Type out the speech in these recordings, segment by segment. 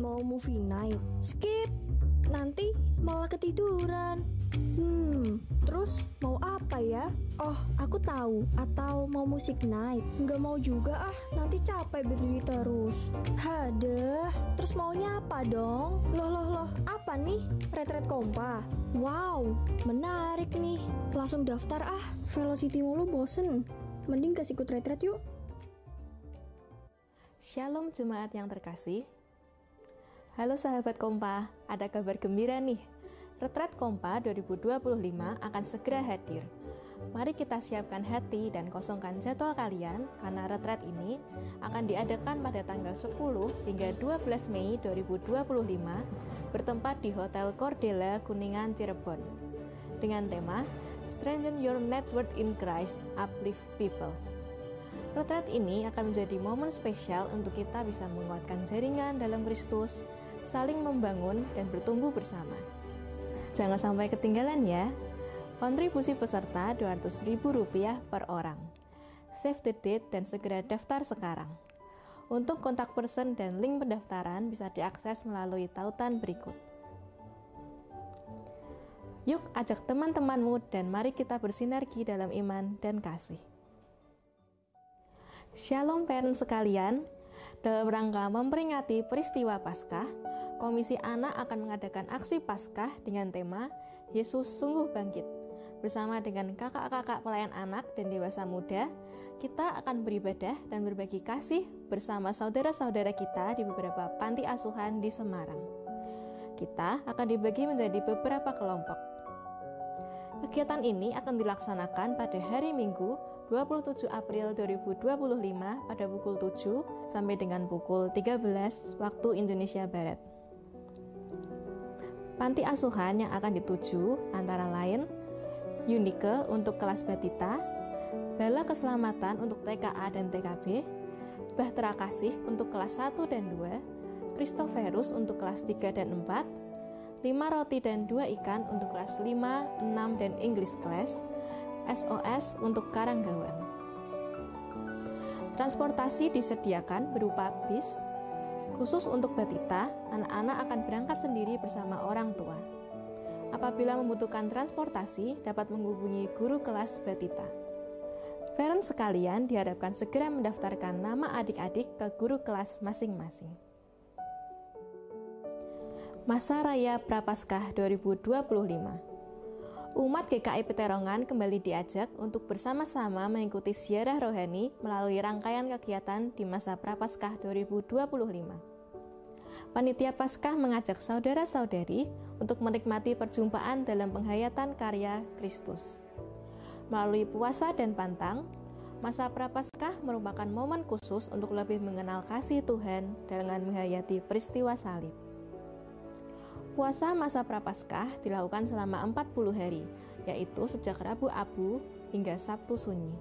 mau movie night. Skip, nanti malah ketiduran. Terus mau apa ya? Oh, aku tahu. Atau mau musik night. Nggak mau juga ah, nanti capek berdiri terus. Hadeh, terus maunya apa dong? Loh, apa nih? Retret Kompa. Wow, menarik nih. Langsung daftar ah, Velocity mulu bosen. Mending kasih ikut retret yuk. Shalom jemaat yang terkasih. Halo sahabat Kompa, ada kabar gembira nih. Retret Kompa 2025 akan segera hadir. Mari kita siapkan hati dan kosongkan jadwal kalian karena retret ini akan diadakan pada tanggal 10 hingga 12 Mei 2025 bertempat di Hotel Cordela Kuningan Cirebon dengan tema Strengthen Your Network in Christ, Uplift People. Retret ini akan menjadi momen spesial untuk kita bisa menguatkan jaringan dalam Kristus, saling membangun dan bertumbuh bersama. Jangan sampai ketinggalan ya. Kontribusi peserta Rp200.000 per orang. Save the date dan segera daftar sekarang. Untuk kontak person dan link pendaftaran bisa diakses melalui tautan berikut. Yuk ajak teman-temanmu dan mari kita bersinergi dalam iman dan kasih. Shalom parents sekalian, dalam rangka memperingati peristiwa Paskah, Komisi Anak akan mengadakan aksi Paskah dengan tema Yesus Sungguh Bangkit. Bersama dengan kakak-kakak pelayan anak dan dewasa muda, kita akan beribadah dan berbagi kasih bersama saudara-saudara kita di beberapa panti asuhan di Semarang. Kita akan dibagi menjadi beberapa kelompok. Kegiatan ini akan dilaksanakan pada hari Minggu 27 April 2025 pada pukul 7 sampai dengan pukul 13 waktu Indonesia Barat. Panti asuhan yang akan dituju antara lain Unike untuk kelas Batita, Bala Keselamatan untuk TKA dan TKB, Bahtera Kasih untuk kelas 1 dan 2, Christophorus untuk kelas 3 dan 4, 5 roti dan 2 ikan untuk kelas 5, 6 dan English class, SOS untuk Karanggawang. Transportasi disediakan berupa bis. Khusus untuk Batita, anak-anak akan berangkat sendiri bersama orang tua. Apabila membutuhkan transportasi, dapat menghubungi guru kelas Batita. Parents sekalian diharapkan segera mendaftarkan nama adik-adik ke guru kelas masing-masing. Masa Raya Prapaskah 2025. Umat GKI Peterongan kembali diajak untuk bersama-sama mengikuti ziarah rohani melalui rangkaian kegiatan di masa Prapaskah 2025. Panitia Paskah mengajak saudara-saudari untuk menikmati perjumpaan dalam penghayatan karya Kristus. Melalui puasa dan pantang, masa Prapaskah merupakan momen khusus untuk lebih mengenal kasih Tuhan dengan menghayati peristiwa salib. Puasa masa Prapaskah dilakukan selama 40 hari, yaitu sejak Rabu Abu hingga Sabtu Sunyi.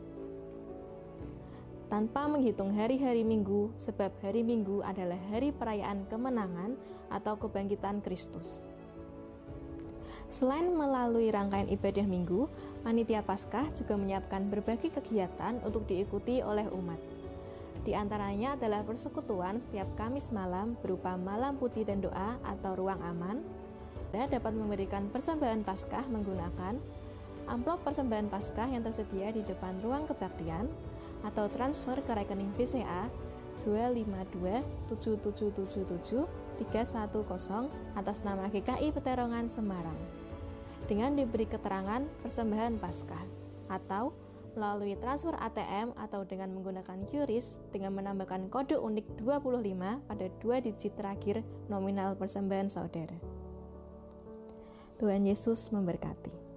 Tanpa menghitung hari-hari Minggu, sebab hari Minggu adalah hari perayaan kemenangan atau kebangkitan Kristus. Selain melalui rangkaian ibadah Minggu, Panitia Paskah juga menyiapkan berbagai kegiatan untuk diikuti oleh umat. Di antaranya adalah persekutuan setiap Kamis malam berupa malam puji dan doa atau ruang aman. Anda dapat memberikan persembahan Paskah menggunakan amplop persembahan Paskah yang tersedia di depan ruang kebaktian atau transfer ke rekening BCA 25277773110 atas nama GKI Peterongan Semarang dengan diberi keterangan persembahan Paskah atau melalui transfer ATM atau dengan menggunakan QRIS dengan menambahkan kode unik 25 pada 2 digit terakhir nominal persembahan saudara. Tuhan Yesus memberkati.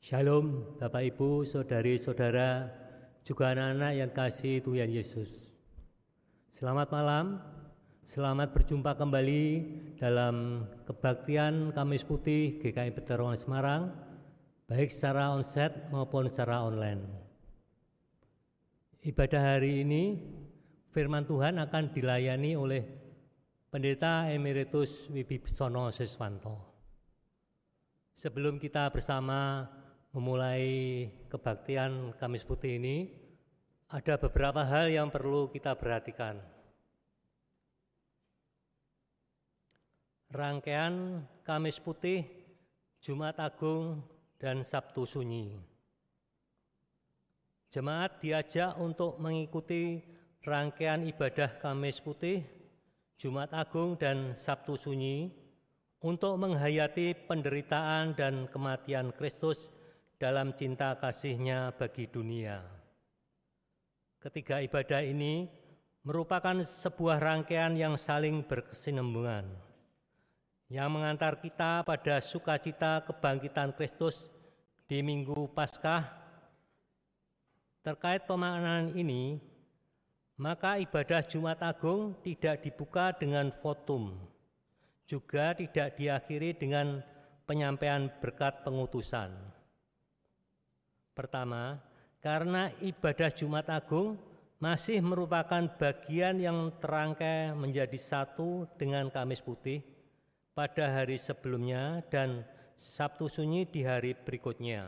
Shalom Bapak Ibu, Saudari-saudara, juga anak-anak yang kasih Tuhan Yesus. Selamat malam, selamat berjumpa kembali dalam kebaktian Kamis Putih GKI Peterongan Semarang, baik secara onsite maupun secara online. Ibadah hari ini, firman Tuhan akan dilayani oleh Pendeta Emeritus Wibisono Siswanto. Sebelum kita bersama memulai kebaktian Kamis Putih ini, ada beberapa hal yang perlu kita perhatikan. Rangkaian Kamis Putih, Jumat Agung, dan Sabtu Sunyi. Jemaat diajak untuk mengikuti rangkaian ibadah Kamis Putih, Jumat Agung, dan Sabtu Sunyi untuk menghayati penderitaan dan kematian Kristus dalam cinta kasih-Nya bagi dunia. Ketiga ibadah ini merupakan sebuah rangkaian yang saling berkesinambungan, yang mengantar kita pada sukacita kebangkitan Kristus di Minggu Paskah. Terkait pemaknaan ini, maka ibadah Jumat Agung tidak dibuka dengan votum, juga tidak diakhiri dengan penyampaian berkat pengutusan. Pertama, karena ibadah Jumat Agung masih merupakan bagian yang terangkai menjadi satu dengan Kamis Putih pada hari sebelumnya dan Sabtu Sunyi di hari berikutnya.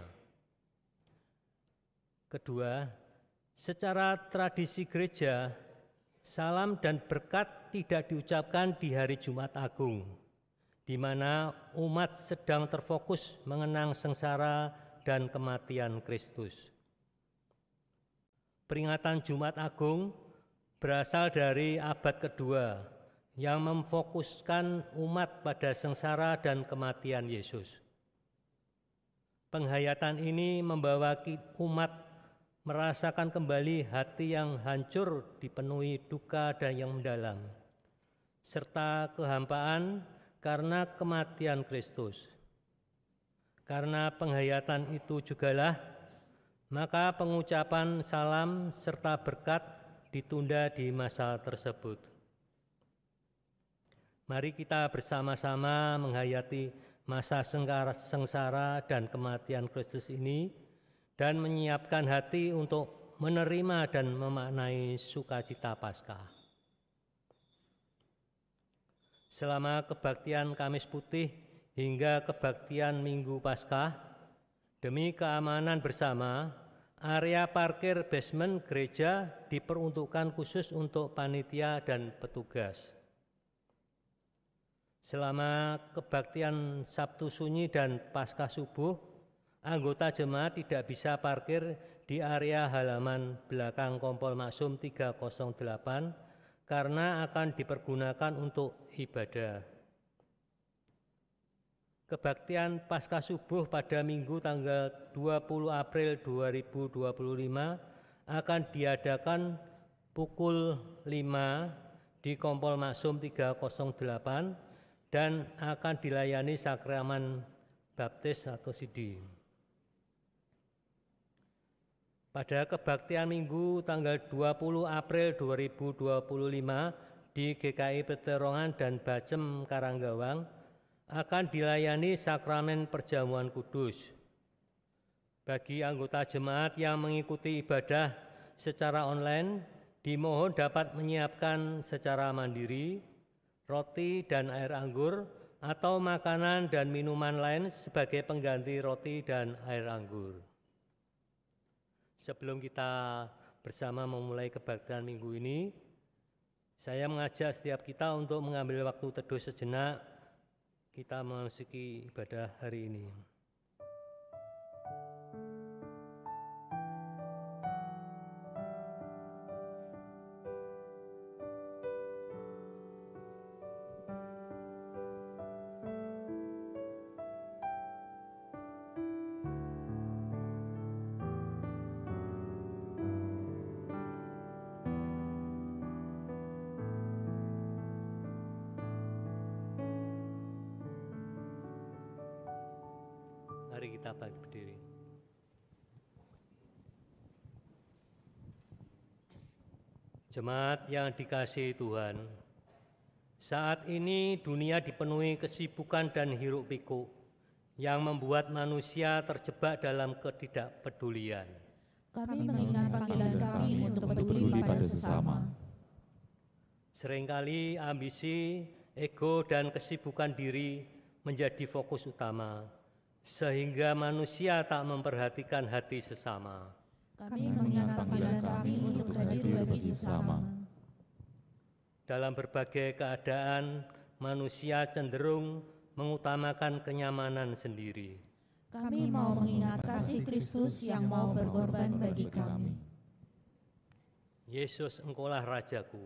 Kedua, secara tradisi gereja, salam dan berkat tidak diucapkan di hari Jumat Agung, di mana umat sedang terfokus mengenang sengsara dan kematian Kristus. Peringatan Jumat Agung berasal dari abad kedua yang memfokuskan umat pada sengsara dan kematian Yesus. Penghayatan ini membawa umat merasakan kembali hati yang hancur dipenuhi duka dan yang mendalam, serta kehampaan karena kematian Kristus. Karena penghayatan itu jugalah, maka pengucapan salam serta berkat ditunda di masa tersebut. Mari kita bersama-sama menghayati masa sengsara dan kematian Kristus ini dan menyiapkan hati untuk menerima dan memaknai sukacita Paskah. Selama kebaktian Kamis Putih hingga kebaktian Minggu Paskah, demi keamanan bersama, area parkir basement gereja diperuntukkan khusus untuk panitia dan petugas. Selama kebaktian Sabtu Sunyi dan Paskah Subuh, anggota jemaat tidak bisa parkir di area halaman belakang Kompol Maksum 308 karena akan dipergunakan untuk ibadah. Kebaktian Paskah Subuh pada Minggu tanggal 20 April 2025 akan diadakan pukul 5 di Kompol Maksum 308 dan akan dilayani sakramen baptis atau sidi. Pada kebaktian Minggu tanggal 20 April 2025 di GKI Peterongan dan Bacem Karanggawang akan dilayani sakramen perjamuan kudus. Bagi anggota jemaat yang mengikuti ibadah secara online, dimohon dapat menyiapkan secara mandiri roti dan air anggur atau makanan dan minuman lain sebagai pengganti roti dan air anggur. Sebelum kita bersama memulai kebaktian minggu ini, saya mengajak setiap kita untuk mengambil waktu teduh sejenak. Kita memasuki ibadah hari ini. Mari kita berdiri. Jemaat yang dikasihi Tuhan, saat ini dunia dipenuhi kesibukan dan hiruk-pikuk yang membuat manusia terjebak dalam ketidakpedulian. Kami mengingat panggilan kami untuk peduli pada sesama. Seringkali ambisi, ego, dan kesibukan diri menjadi fokus utama, sehingga manusia tak memperhatikan hati sesama. Kami mengingat panggilan kami untuk hadir bagi sesama. Dalam berbagai keadaan, manusia cenderung mengutamakan kenyamanan sendiri. Kami mau mengingat kasih Kristus yang mau berkorban bagi kami. Yesus, Engkaulah Rajaku.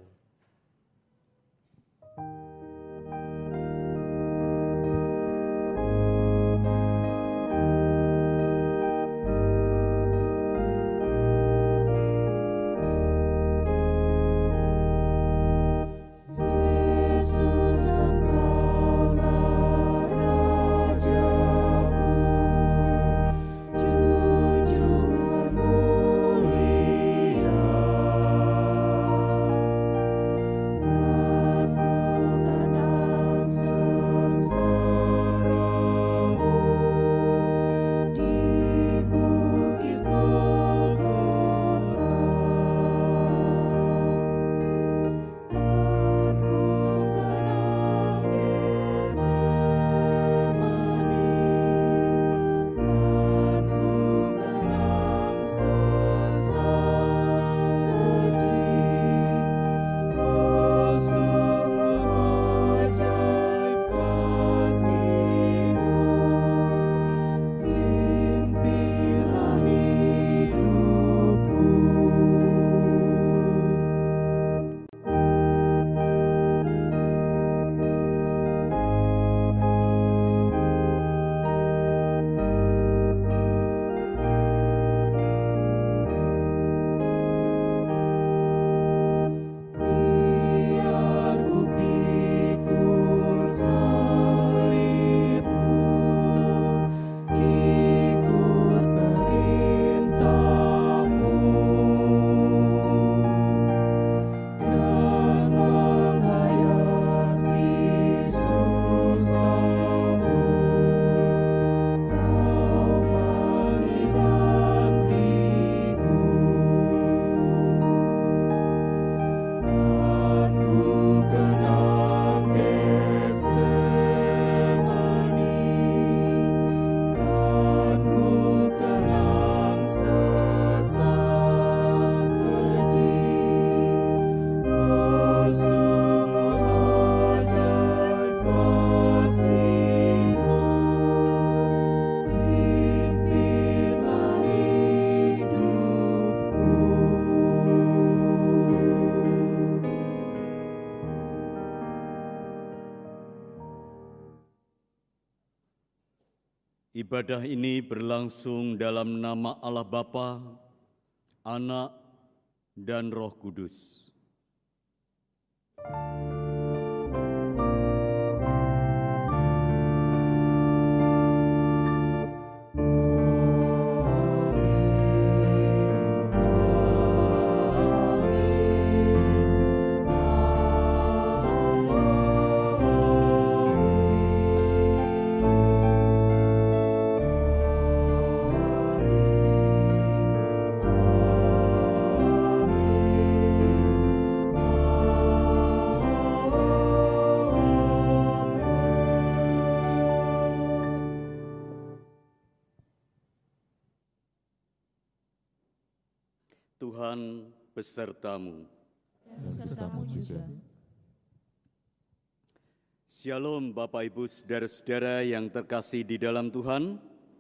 Ibadah ini berlangsung dalam nama Allah Bapa, Anak, dan Roh Kudus. Tuhan besertamu. Besertamu juga. Shalom Bapak Ibu saudara-saudara yang terkasih di dalam Tuhan.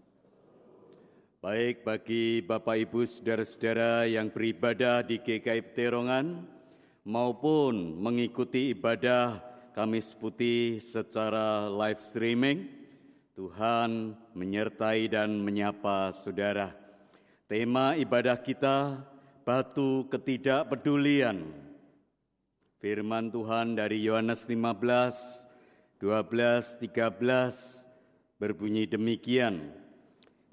Baik bagi Bapak Ibu saudara-saudara yang beribadah di GKI Peterongan maupun mengikuti ibadah Kamis Putih secara live streaming, Tuhan menyertai dan menyapa saudara. Tema ibadah kita, batu ketidakpedulian. Firman Tuhan dari Yohanes 15, 12, 13 berbunyi demikian.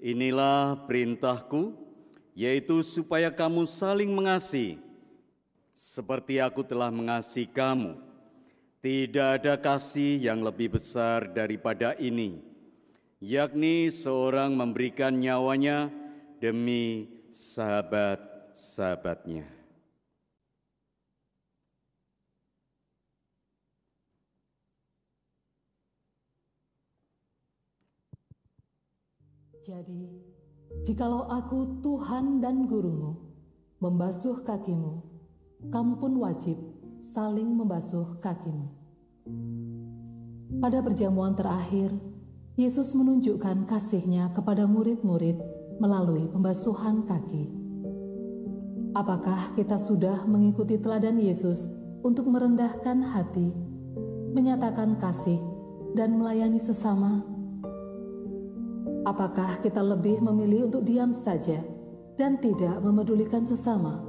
Inilah perintahku, yaitu supaya kamu saling mengasihi, seperti aku telah mengasihi kamu. Tidak ada kasih yang lebih besar daripada ini, yakni seorang memberikan nyawanya demi sahabat-sahabatnya. Jadi, jikalau aku Tuhan dan gurumu membasuh kakimu, kamu pun wajib saling membasuh kakimu. Pada perjamuan terakhir, Yesus menunjukkan kasih-Nya kepada murid-murid melalui pembasuhan kaki. Apakah kita sudah mengikuti teladan Yesus untuk merendahkan hati, menyatakan kasih, dan melayani sesama? Apakah kita lebih memilih untuk diam saja dan tidak memedulikan sesama?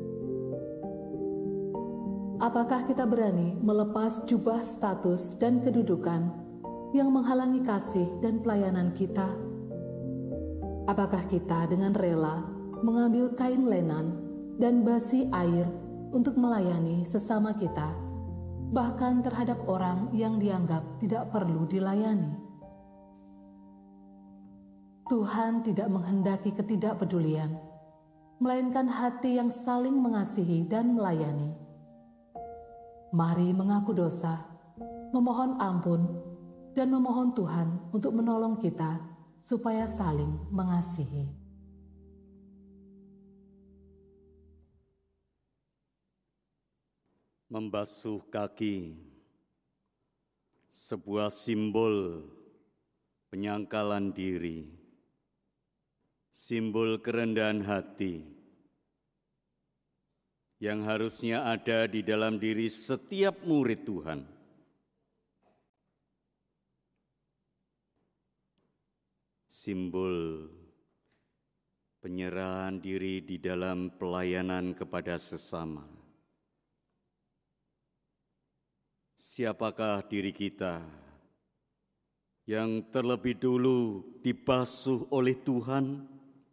Apakah kita berani melepas jubah status dan kedudukan yang menghalangi kasih dan pelayanan kita? Apakah kita dengan rela mengambil kain lenan dan basi air untuk melayani sesama kita, bahkan terhadap orang yang dianggap tidak perlu dilayani? Tuhan tidak menghendaki ketidakpedulian, melainkan hati yang saling mengasihi dan melayani. Mari mengaku dosa, memohon ampun, dan memohon Tuhan untuk menolong kita supaya saling mengasihi. Membasuh kaki, sebuah simbol penyangkalan diri, simbol kerendahan hati yang harusnya ada di dalam diri setiap murid Tuhan. Simbol penyerahan diri di dalam pelayanan kepada sesama. Siapakah diri kita yang terlebih dulu dibasuh oleh Tuhan?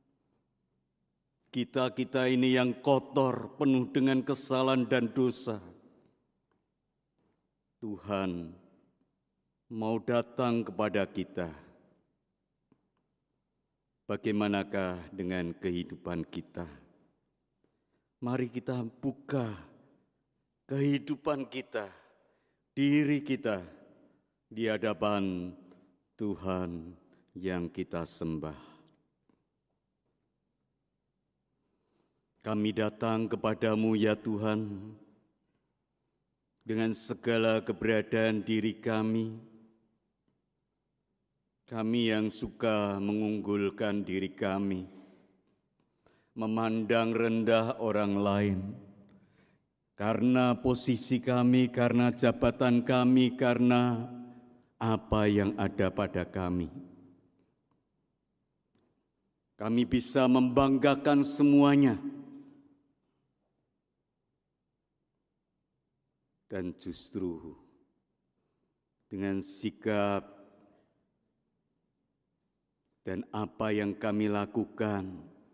Kita ini yang kotor, penuh dengan kesalahan dan dosa. Tuhan mau datang kepada kita. Bagaimanakah dengan kehidupan kita? Mari kita buka kehidupan kita, diri kita di hadapan Tuhan yang kita sembah. Kami datang kepadamu ya Tuhan, dengan segala keberadaan diri kami. Kami yang suka mengunggulkan diri kami, memandang rendah orang lain, karena posisi kami, karena jabatan kami, karena apa yang ada pada kami. Kami bisa membanggakan semuanya. Dan justru dengan sikap dan apa yang kami lakukan,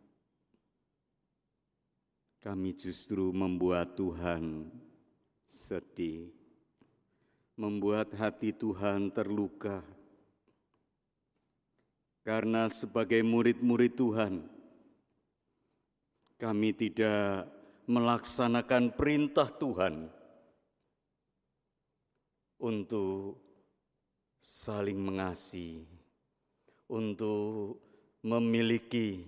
kami justru membuat Tuhan sedih, membuat hati Tuhan terluka. Karena sebagai murid-murid Tuhan, kami tidak melaksanakan perintah Tuhan untuk saling mengasihi, untuk memiliki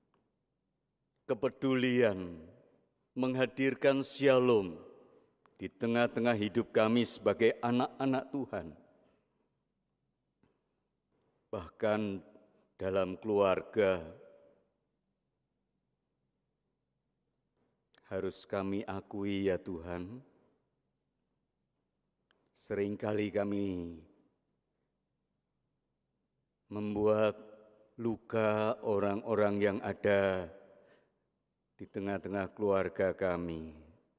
kepedulian, menghadirkan shalom di tengah-tengah hidup kami sebagai anak-anak Tuhan. Bahkan dalam keluarga harus kami akui ya Tuhan, seringkali kami membuat luka orang-orang yang ada di tengah-tengah keluarga kami.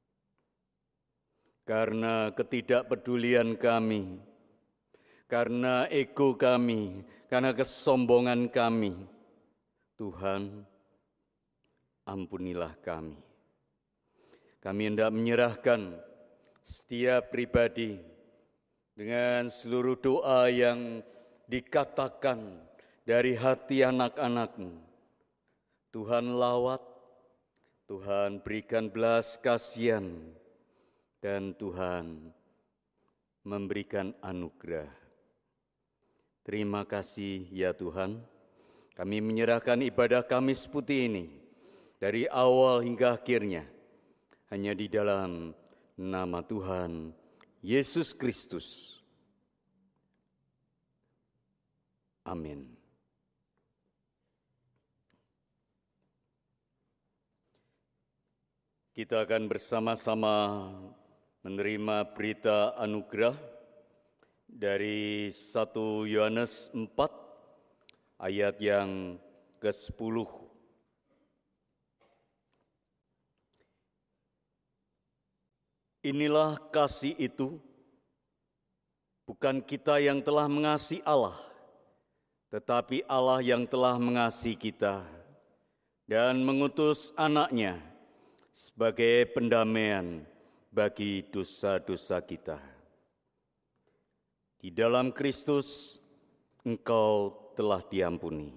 Karena ketidakpedulian kami, karena ego kami, karena kesombongan kami, Tuhan, ampunilah kami. kami hendak menyerahkan setiap pribadi dengan seluruh doa yang dikatakan dari hati anak-anak-Mu. Tuhan lawat, Tuhan berikan belas kasihan, dan Tuhan memberikan anugerah. Terima kasih ya Tuhan, kami menyerahkan ibadah Kamis Putih ini dari awal hingga akhirnya hanya di dalam nama Tuhan Yesus Kristus. Amin. Kita akan bersama-sama menerima berita anugerah dari 1 Yohanes 4 ayat yang ke-10. Inilah kasih itu, bukan kita yang telah mengasihi Allah, tetapi Allah yang telah mengasihi kita dan mengutus anaknya sebagai pendamaian bagi dosa-dosa kita. Di dalam Kristus engkau telah diampuni.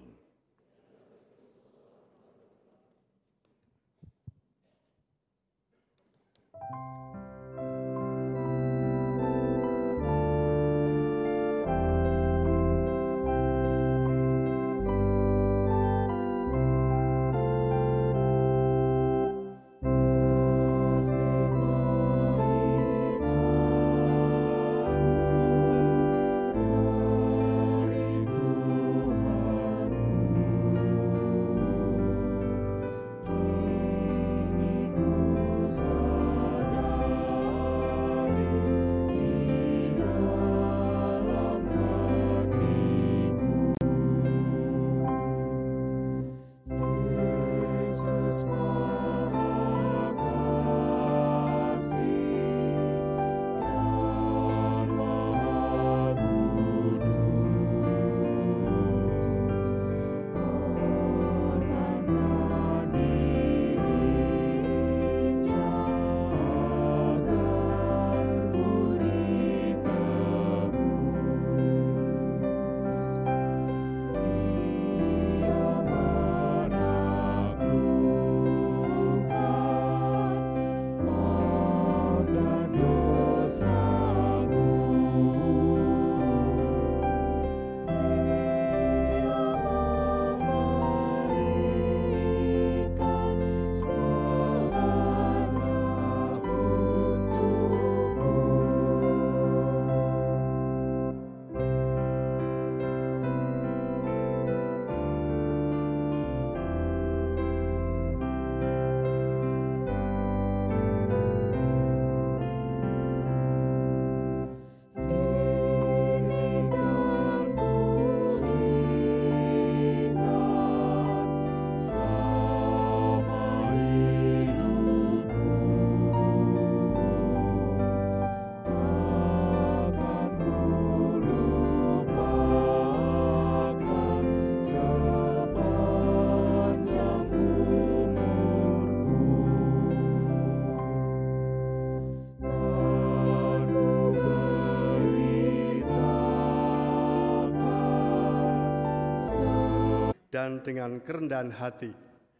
dan dengan kerendahan hati,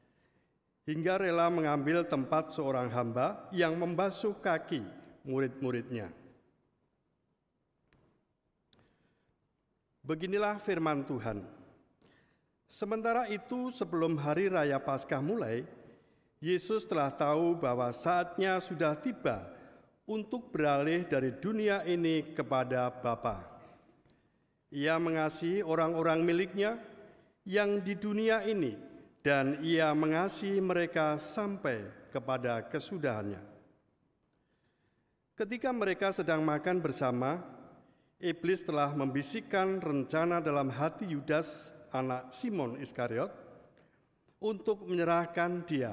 hingga rela mengambil tempat seorang hamba yang membasuh kaki murid-muridnya. Beginilah firman Tuhan. Sementara itu, sebelum hari raya Paskah mulai, Yesus telah tahu bahwa saatnya sudah tiba untuk beralih dari dunia ini kepada Bapa. Ia mengasihi orang-orang miliknya yang di dunia ini, dan ia mengasihi mereka sampai kepada kesudahannya. Ketika mereka sedang makan bersama, iblis telah membisikkan rencana dalam hati Yudas, anak Simon Iskariot, untuk menyerahkan dia.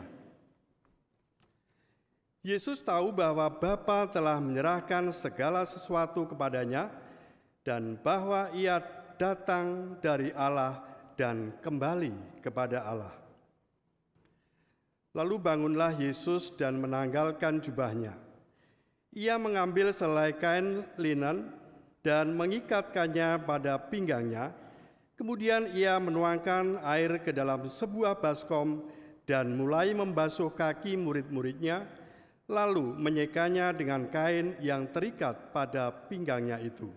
Yesus tahu bahwa Bapa telah menyerahkan segala sesuatu kepadanya dan bahwa ia datang dari Allah dan kembali kepada Allah. Lalu bangunlah Yesus dan menanggalkan jubahnya. Ia mengambil selai kain linen dan mengikatkannya pada pinggangnya. Kemudian ia menuangkan air ke dalam sebuah baskom dan mulai membasuh kaki murid-muridnya, lalu menyekanya dengan kain yang terikat pada pinggangnya itu.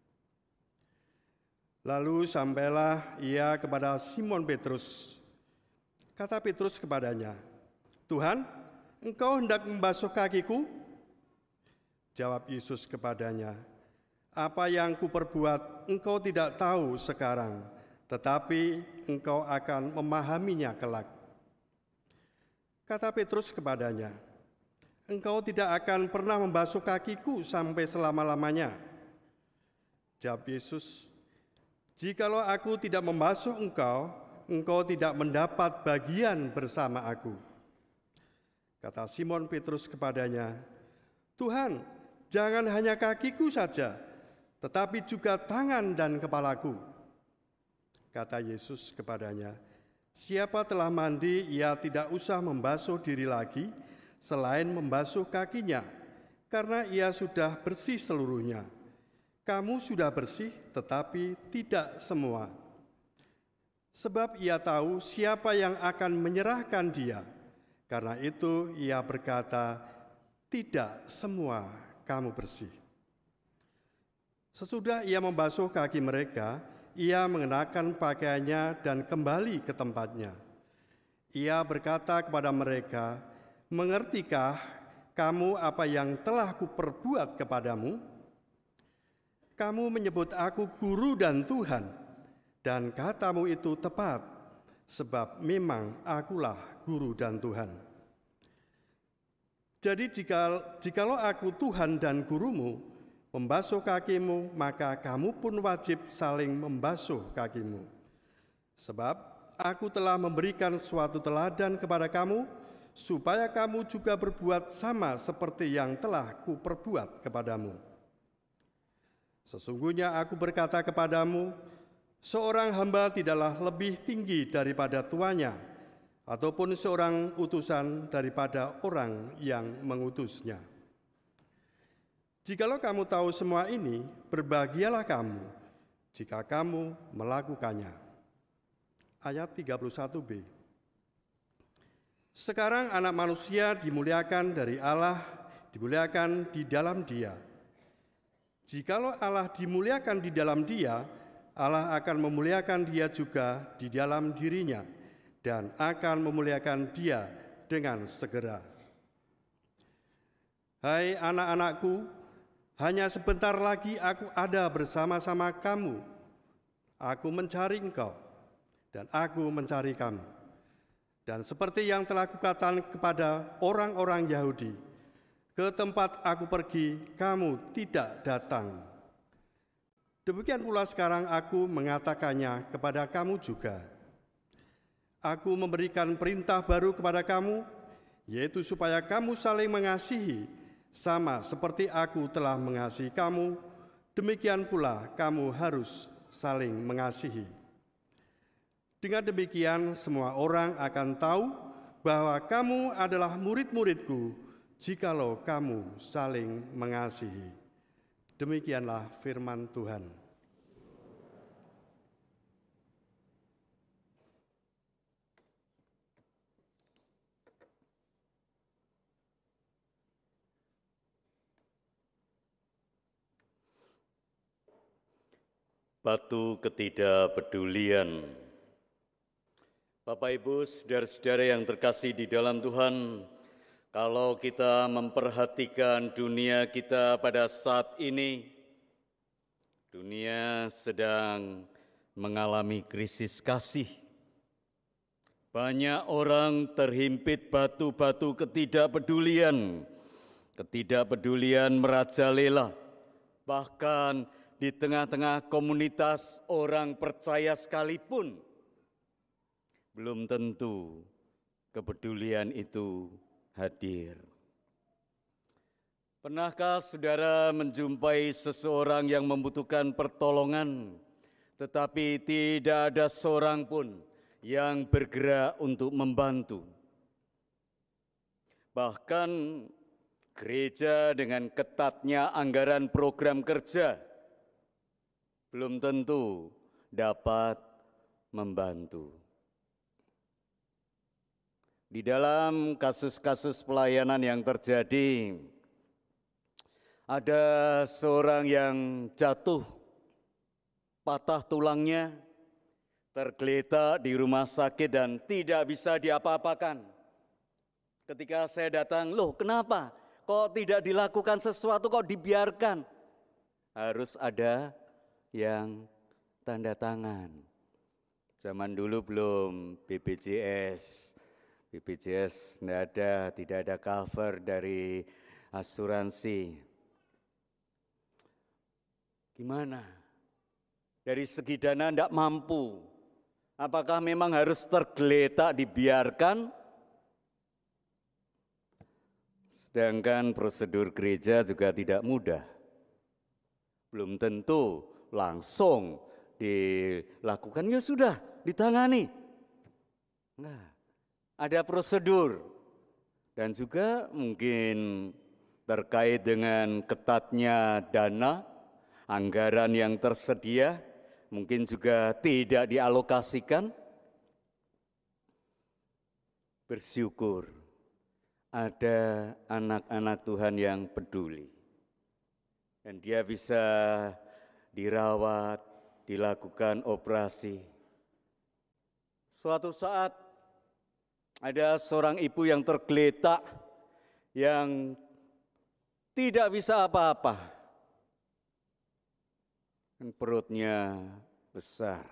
Lalu sampailah ia kepada Simon Petrus. Kata Petrus kepadanya, "Tuhan, engkau hendak membasuh kakiku?" Jawab Yesus kepadanya, "Apa yang kuperbuat engkau tidak tahu sekarang, tetapi engkau akan memahaminya kelak." Kata Petrus kepadanya, "Engkau tidak akan pernah membasuh kakiku sampai selama-lamanya." Jawab Yesus, "Jikalau aku tidak membasuh engkau, engkau tidak mendapat bagian bersama aku." Kata Simon Petrus kepadanya, "Tuhan, jangan hanya kakiku saja, tetapi juga tangan dan kepalaku." Kata Yesus kepadanya, "Siapa telah mandi, ia tidak usah membasuh diri lagi, selain membasuh kakinya, karena ia sudah bersih seluruhnya. Kamu sudah bersih, tetapi tidak semua. Sebab ia tahu siapa yang akan menyerahkan dia. Karena itu ia berkata, tidak semua kamu bersih." Sesudah ia membasuh kaki mereka, ia mengenakan pakaiannya dan kembali ke tempatnya. Ia berkata kepada mereka, "Mengertikah kamu apa yang telah kuperbuat kepadamu? Kamu menyebut aku guru dan Tuhan, dan katamu itu tepat, sebab memang akulah guru dan Tuhan. Jadi jikalau aku Tuhan dan gurumu, membasuh kakimu, maka kamu pun wajib saling membasuh kakimu. Sebab aku telah memberikan suatu teladan kepada kamu, supaya kamu juga berbuat sama seperti yang telah kuperbuat kepadamu. Sesungguhnya aku berkata kepadamu, seorang hamba tidaklah lebih tinggi daripada tuannya, ataupun seorang utusan daripada orang yang mengutusnya. Jikalau kamu tahu semua ini, berbahagialah kamu jika kamu melakukannya." Ayat 31b. Sekarang anak manusia dimuliakan dari Allah, dimuliakan di dalam Dia. Jikalau Allah dimuliakan di dalam Dia, Allah akan memuliakan Dia juga di dalam dirinya dan akan memuliakan Dia dengan segera. Hai anak-anakku, hanya sebentar lagi aku ada bersama-sama kamu. Aku mencari engkau, dan aku mencari kamu. Dan seperti yang telah kukatakan kepada orang-orang Yahudi, ke tempat aku pergi, kamu tidak datang. Demikian pula sekarang aku mengatakannya kepada kamu juga. Aku memberikan perintah baru kepada kamu, yaitu supaya kamu saling mengasihi, sama seperti aku telah mengasihi kamu, demikian pula kamu harus saling mengasihi. Dengan demikian semua orang akan tahu bahwa kamu adalah murid-muridku jikalau kamu saling mengasihi. Demikianlah firman Tuhan. Batu ketidakpedulian. Bapak, Ibu, saudara-saudara yang terkasih di dalam Tuhan, kalau kita memperhatikan dunia kita pada saat ini, dunia sedang mengalami krisis kasih. Banyak orang terhimpit batu-batu ketidakpedulian. Ketidakpedulian merajalela, bahkan di tengah-tengah komunitas orang percaya sekalipun, belum tentu kepedulian itu hadir. Pernahkah saudara menjumpai seseorang yang membutuhkan pertolongan, tetapi tidak ada seorang pun yang bergerak untuk membantu? Bahkan gereja dengan ketatnya anggaran program kerja belum tentu dapat membantu. Di dalam kasus-kasus pelayanan yang terjadi, ada seorang yang jatuh, patah tulangnya, tergeletak di rumah sakit dan tidak bisa diapa-apakan. Ketika saya datang, loh kenapa? Kok tidak dilakukan sesuatu, kok dibiarkan? Harus ada yang tanda tangan. Zaman dulu belum BPJS tidak ada cover dari asuransi. Gimana? Dari segi dana tidak mampu. Apakah memang harus tergeletak dibiarkan? Sedangkan prosedur gereja juga tidak mudah. Belum tentu langsung dilakukan, ya sudah ditangani. Nah, ada prosedur dan juga mungkin terkait dengan ketatnya dana, anggaran yang tersedia, mungkin juga tidak dialokasikan. Bersyukur ada anak-anak Tuhan yang peduli. Dan dia bisa dirawat, dilakukan operasi. Suatu saat ada seorang ibu yang tergeletak, yang tidak bisa apa-apa. Dan perutnya besar.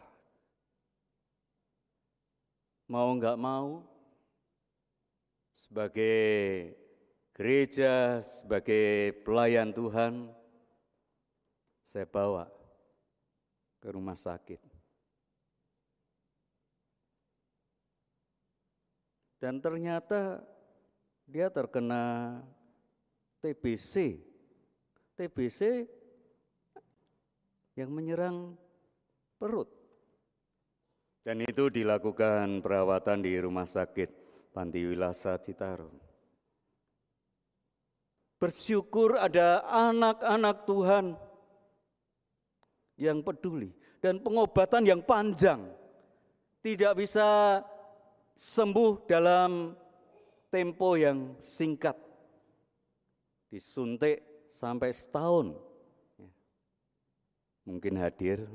Mau nggak mau, sebagai gereja, sebagai pelayan Tuhan, saya bawa ke rumah sakit. Dan ternyata dia terkena TBC. TBC yang menyerang perut. Dan itu dilakukan perawatan di rumah sakit Panti Wilasa Citarum. Bersyukur ada anak-anak Tuhan yang peduli dan pengobatan yang panjang. Tidak bisa sembuh dalam tempo yang singkat. Disuntik sampai setahun. Mungkin hadir.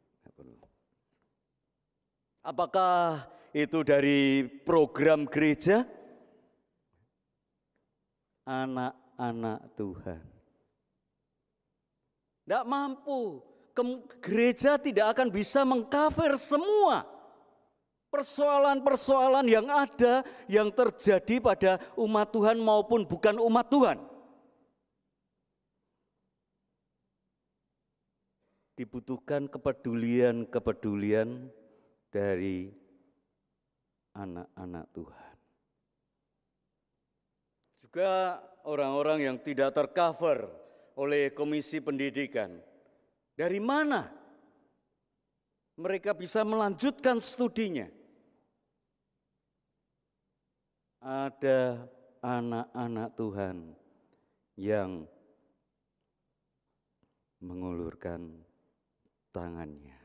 Apakah itu dari program gereja? Anak-anak Tuhan. Tidak mampu. Gereja tidak akan bisa mengcover semua persoalan-persoalan yang ada, yang terjadi pada umat Tuhan maupun bukan umat Tuhan. Dibutuhkan kepedulian dari anak-anak Tuhan. Juga orang-orang yang tidak tercover oleh Komisi Pendidikan. Dari mana mereka bisa melanjutkan studinya? Ada anak-anak Tuhan yang mengulurkan tangannya.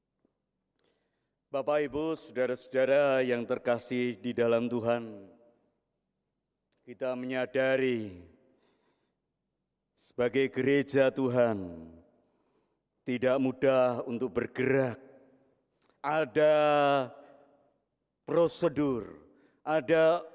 Bapak, Ibu, saudara-saudara yang terkasih di dalam Tuhan, kita menyadari sebagai gereja Tuhan tidak mudah untuk bergerak. Ada prosedur, ada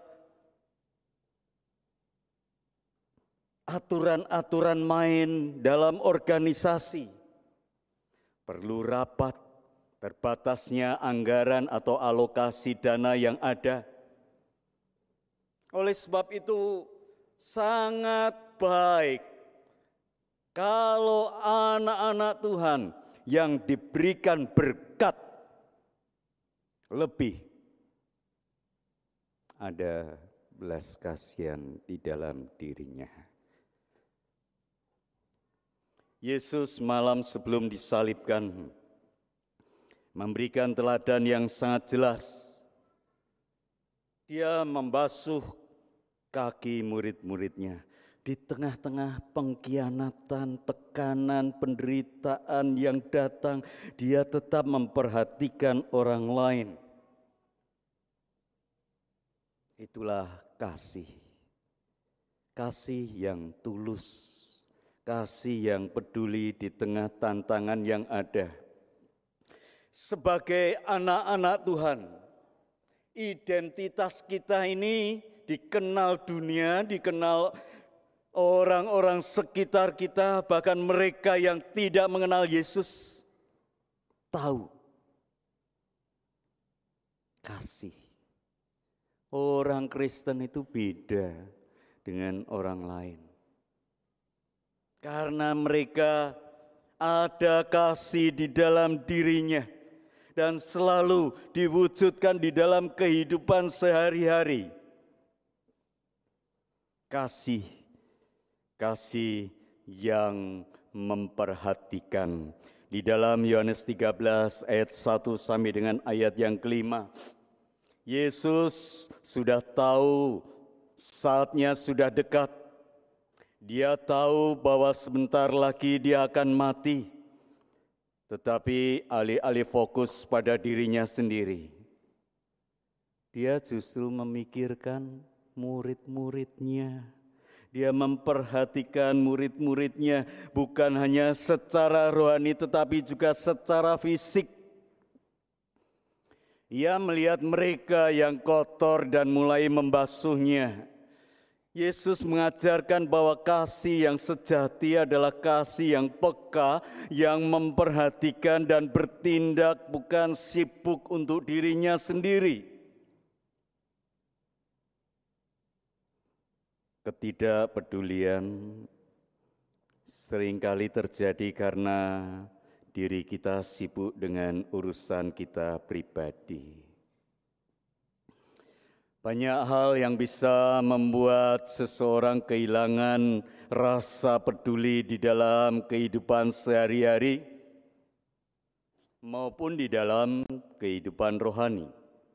aturan-aturan main dalam organisasi. Perlu rapat, terbatasnya anggaran atau alokasi dana yang ada. Oleh sebab itu sangat baik kalau anak-anak Tuhan yang diberikan berkat lebih, ada belas kasihan di dalam dirinya. Yesus malam sebelum disalibkan memberikan teladan yang sangat jelas. Dia membasuh kaki murid-muridnya. Di tengah-tengah pengkhianatan, tekanan, penderitaan yang datang, dia tetap memperhatikan orang lain. Itulah kasih. Kasih yang tulus, kasih yang peduli di tengah tantangan yang ada. Sebagai anak-anak Tuhan, identitas kita ini dikenal dunia, dikenal orang-orang sekitar kita, bahkan mereka yang tidak mengenal Yesus tahu kasih. Orang Kristen itu beda dengan orang lain. Karena mereka ada kasih di dalam dirinya dan selalu diwujudkan di dalam kehidupan sehari-hari. Kasih yang memperhatikan. Di dalam Yohanes 13 ayat 1 sampai dengan ayat yang kelima, Yesus sudah tahu saatnya sudah dekat. Dia tahu bahwa sebentar lagi dia akan mati. Tetapi alih-alih fokus pada dirinya sendiri, dia justru memikirkan murid-muridnya. Dia memperhatikan murid-muridnya bukan hanya secara rohani tetapi juga secara fisik. Ia melihat mereka yang kotor dan mulai membasuhnya. Yesus mengajarkan bahwa kasih yang sejati adalah kasih yang peka, yang memperhatikan dan bertindak bukan sibuk untuk dirinya sendiri. Ketidakpedulian seringkali terjadi karena diri kita sibuk dengan urusan kita pribadi. Banyak hal yang bisa membuat seseorang kehilangan rasa peduli di dalam kehidupan sehari-hari maupun di dalam kehidupan rohani.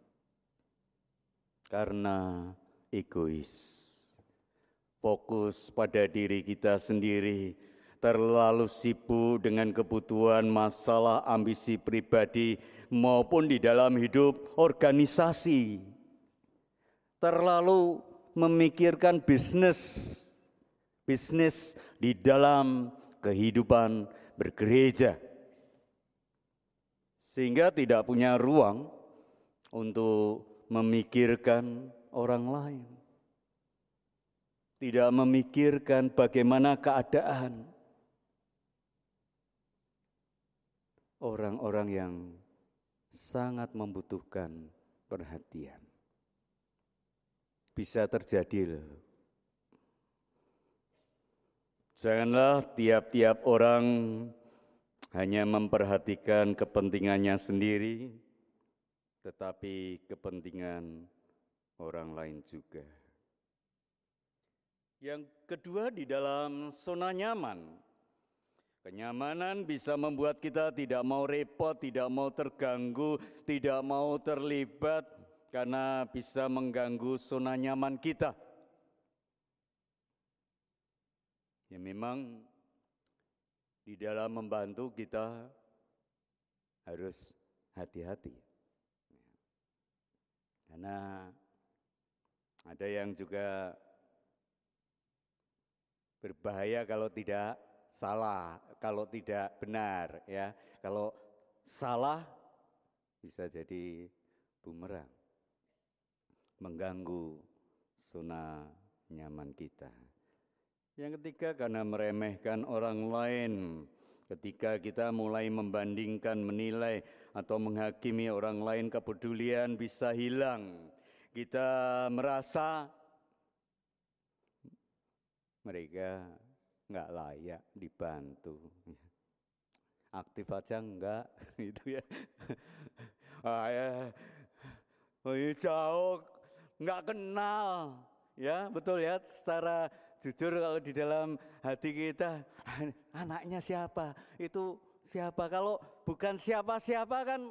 Karena egois, fokus pada diri kita sendiri, terlalu sibuk dengan kebutuhan, masalah, ambisi pribadi maupun di dalam hidup organisasi. Terlalu memikirkan bisnis di dalam kehidupan bergereja. Sehingga tidak punya ruang untuk memikirkan orang lain. Tidak memikirkan bagaimana keadaan orang-orang yang sangat membutuhkan perhatian. Bisa terjadi loh. Janganlah tiap-tiap orang hanya memperhatikan kepentingannya sendiri, tetapi kepentingan orang lain juga. Yang kedua, di dalam zona nyaman. Kenyamanan bisa membuat kita tidak mau repot, tidak mau terganggu, tidak mau terlibat, karena bisa mengganggu zona nyaman kita. Ya memang di dalam membantu kita harus hati-hati. Karena ada yang juga berbahaya kalau tidak salah, kalau tidak benar, ya. Kalau salah bisa jadi bumerang, mengganggu zona nyaman kita. Yang ketiga, karena meremehkan orang lain. Ketika kita mulai membandingkan, menilai, atau menghakimi orang lain, kepedulian bisa hilang. Kita merasa mereka nggak layak dibantu. Aktif aja enggak, gitu ya. Jauh, nggak kenal, ya betul ya. Secara jujur kalau di dalam hati kita, anaknya siapa, itu siapa. Kalau bukan siapa-siapa kan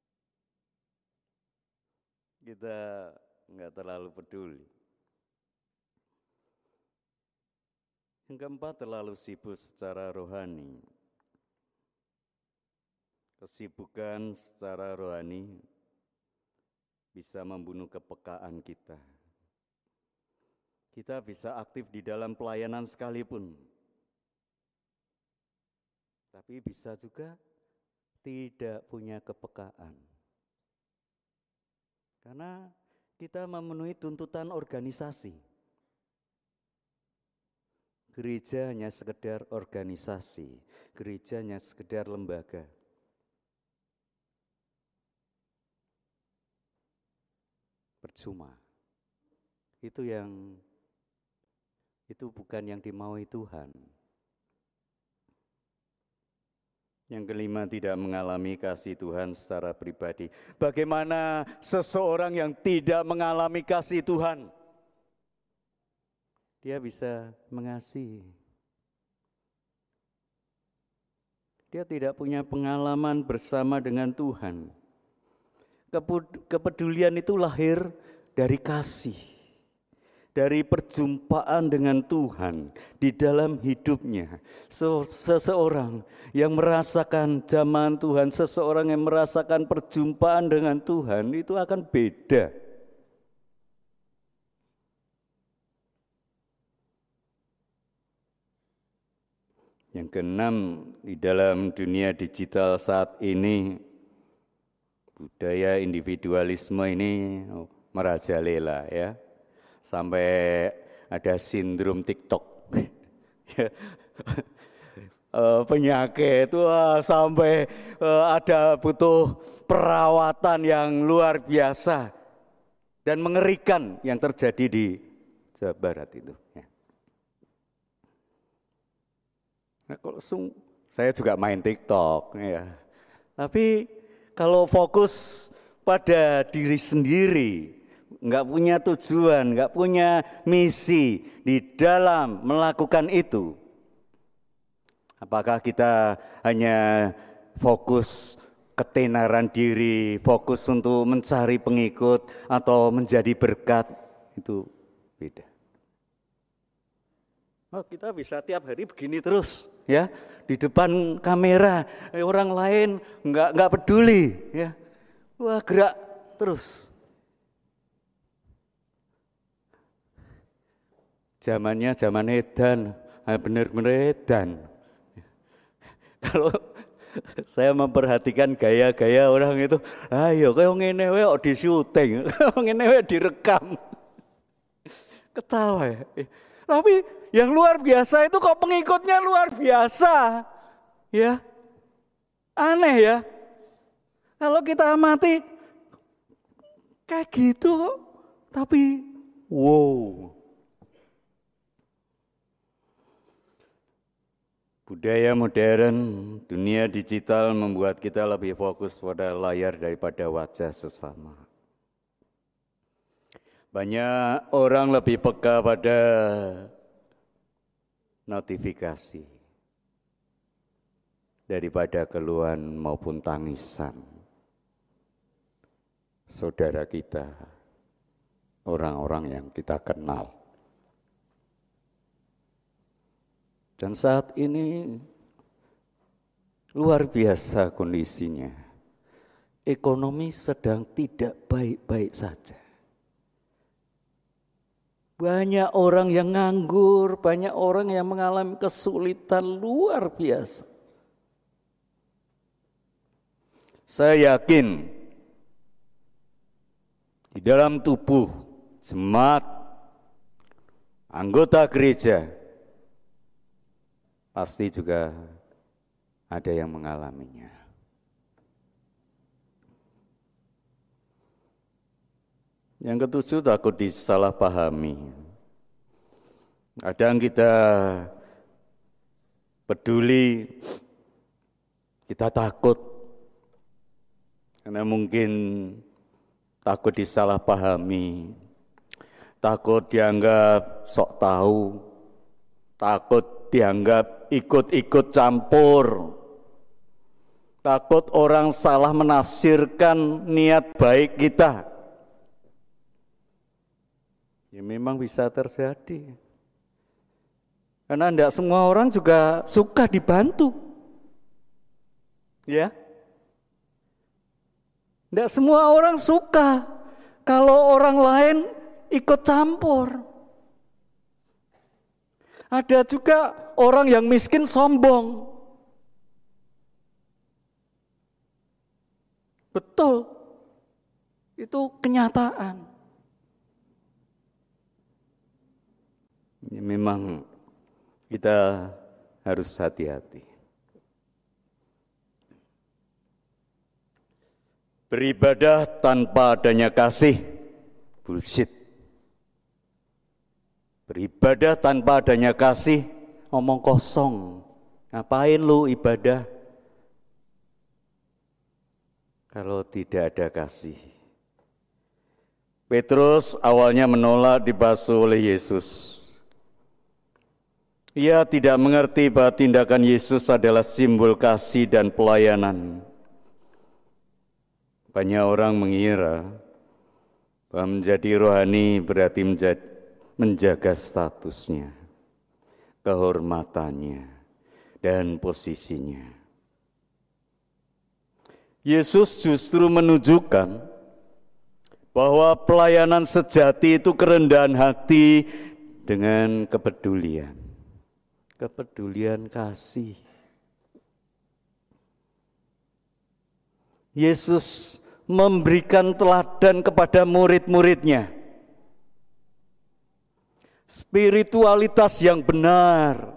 kita nggak terlalu peduli. Yang keempat, terlalu sibuk secara rohani. Kesibukan secara rohani bisa membunuh kepekaan kita. Kita bisa aktif di dalam pelayanan sekalipun, tapi bisa juga tidak punya kepekaan. Karena kita memenuhi tuntutan organisasi. Gereja hanya sekedar organisasi, gereja hanya sekedar lembaga. Percuma. Itu bukan yang dimaui Tuhan. Yang kelima, tidak mengalami kasih Tuhan secara pribadi. Bagaimana seseorang yang tidak mengalami kasih Tuhan, dia bisa mengasihi? Dia tidak punya pengalaman bersama dengan Tuhan. Kepedulian itu lahir dari kasih, dari perjumpaan dengan Tuhan di dalam hidupnya. Seseorang yang merasakan zaman Tuhan, seseorang yang merasakan perjumpaan dengan Tuhan, itu akan beda. Yang keenam, di dalam dunia digital saat ini, budaya individualisme ini merajalela ya. Sampai ada sindrom TikTok. Penyakit itu sampai ada butuh perawatan yang luar biasa dan mengerikan yang terjadi di Jawa Barat itu. Nah, kalau saya juga main TikTok ya. Tapi kalau fokus pada diri sendiri, enggak punya tujuan, enggak punya misi di dalam melakukan itu, apakah kita hanya fokus ketenaran diri, fokus untuk mencari pengikut atau menjadi berkat? Itu beda. Oh, kita bisa tiap hari begini terus ya, di depan kamera, orang lain enggak peduli ya. Wah, gerak terus. Zamannya zaman edan, benar-benar edan. Kalau saya memperhatikan gaya-gaya orang itu, ayo kayak ngene wae kok di syuting, ngene wae direkam. Ketawa ya. Tapi yang luar biasa itu kok pengikutnya luar biasa. Ya. Aneh ya. Kalau kita amati kayak gitu kok, tapi wow. Budaya modern, dunia digital membuat kita lebih fokus pada layar daripada wajah sesama. Banyak orang lebih peka pada notifikasi daripada keluhan maupun tangisan saudara kita, orang-orang yang kita kenal. Dan saat ini luar biasa kondisinya. Ekonomi sedang tidak baik-baik saja. Banyak orang yang nganggur, banyak orang yang mengalami kesulitan luar biasa. Saya yakin di dalam tubuh jemaat, anggota gereja, pasti juga ada yang mengalaminya. Yang ketujuh, takut disalahpahami. Kadang kita peduli, kita takut, karena mungkin takut disalahpahami, takut dianggap sok tahu, takut dianggap ikut-ikut campur, takut orang salah menafsirkan niat baik kita. Ya memang bisa terjadi. Karena tidak semua orang juga suka dibantu. Ya. Tidak semua orang suka kalau orang lain ikut campur. Ada juga orang yang miskin sombong. Betul. Itu kenyataan. Ini memang kita harus hati-hati. Beribadah tanpa adanya kasih, bullshit. Beribadah tanpa adanya kasih, omong kosong. Ngapain lu ibadah kalau tidak ada kasih? Petrus awalnya menolak dibasuh oleh Yesus. Ia tidak mengerti bahwa tindakan Yesus adalah simbol kasih dan pelayanan. Banyak orang mengira bahwa menjadi rohani berarti menjaga statusnya, kehormatannya, dan posisinya. Yesus justru menunjukkan bahwa pelayanan sejati itu kerendahan hati dengan kepedulian kasih. Yesus memberikan teladan kepada murid-muridnya. Spiritualitas yang benar.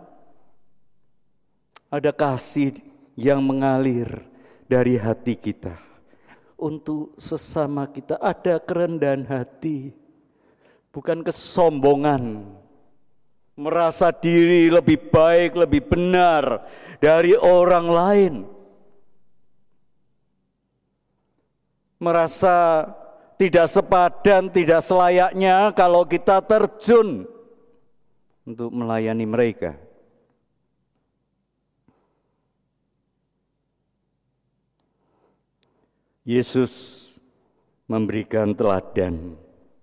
Ada kasih yang mengalir dari hati kita. Untuk sesama kita ada kerendahan hati. Bukan kesombongan. Merasa diri lebih baik, lebih benar dari orang lain. Merasa tidak sepadan, tidak selayaknya kalau kita terjun untuk melayani mereka. Yesus memberikan teladan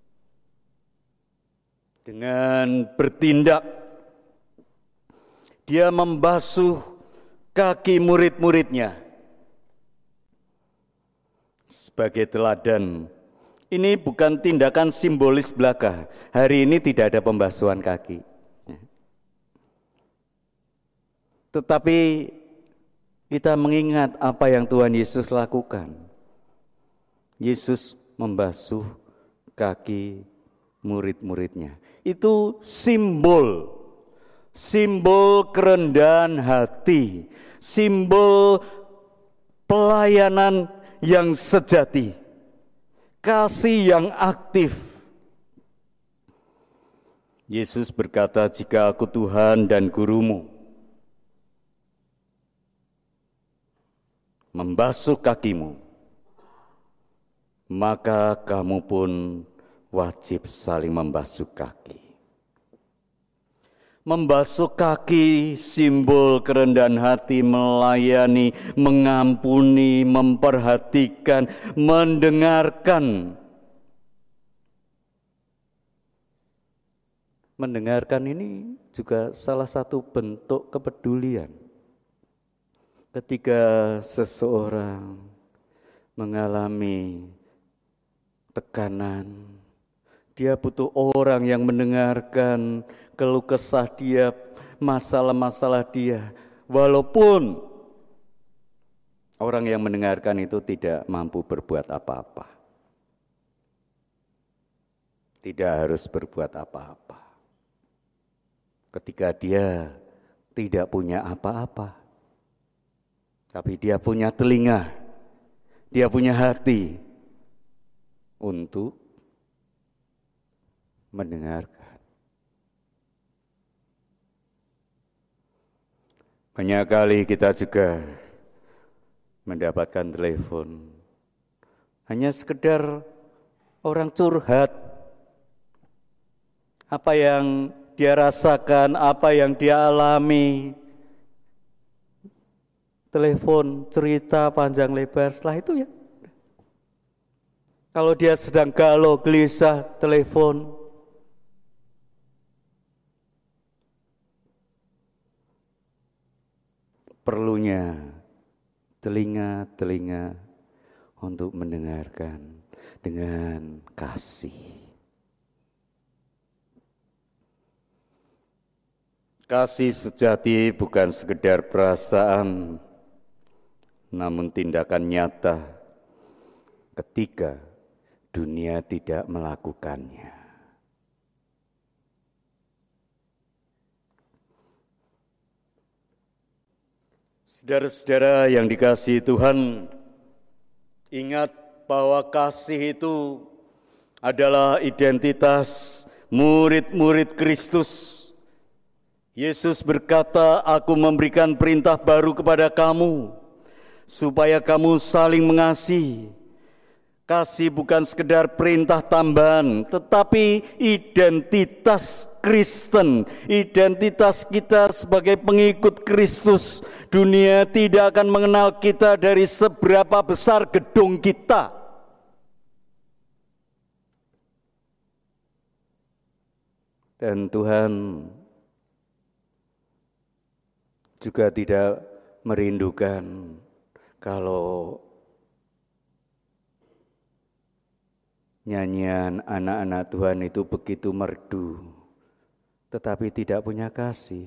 dengan bertindak. Dia membasuh kaki murid-muridnya. Sebagai teladan, ini bukan tindakan simbolis belaka. Hari ini tidak ada pembasuhan kaki. Tetapi kita mengingat apa yang Tuhan Yesus lakukan. Yesus membasuh kaki murid-muridnya. Itu simbol kerendahan hati, simbol pelayanan yang sejati, kasih yang aktif. Yesus berkata, jika aku Tuhan dan gurumu, membasuh kakimu, maka kamu pun wajib saling membasuh kaki. Membasuh kaki simbol kerendahan hati, melayani, mengampuni, memperhatikan, mendengarkan. Mendengarkan ini juga salah satu bentuk kepedulian. Ketika seseorang mengalami tekanan, dia butuh orang yang mendengarkan keluh kesah dia, masalah-masalah dia. Walaupun orang yang mendengarkan itu tidak mampu berbuat apa-apa. Tidak harus berbuat apa-apa. Ketika dia tidak punya apa-apa. Tapi dia punya telinga, dia punya hati untuk mendengarkan. Banyak kali kita juga mendapatkan telepon, hanya sekedar orang curhat, apa yang dia rasakan, apa yang dia alami. Telepon, cerita panjang lebar, setelah itu ya. Kalau dia sedang galau, gelisah, telepon. perlunya telinga-telinga untuk mendengarkan dengan kasih. Kasih sejati bukan sekedar perasaan, namun tindakan nyata ketika dunia tidak melakukannya. Saudara-saudara yang dikasihi Tuhan, ingat bahwa kasih itu adalah identitas murid-murid Kristus. Yesus berkata, "Aku memberikan perintah baru kepada kamu, supaya kamu saling mengasihi." Kasih bukan sekedar perintah tambahan, tetapi identitas Kristen, identitas kita sebagai pengikut Kristus. Dunia tidak akan mengenal kita dari seberapa besar gedung kita. Dan Tuhan juga tidak merindukan kalau nyanyian anak-anak Tuhan itu begitu merdu, tetapi tidak punya kasih.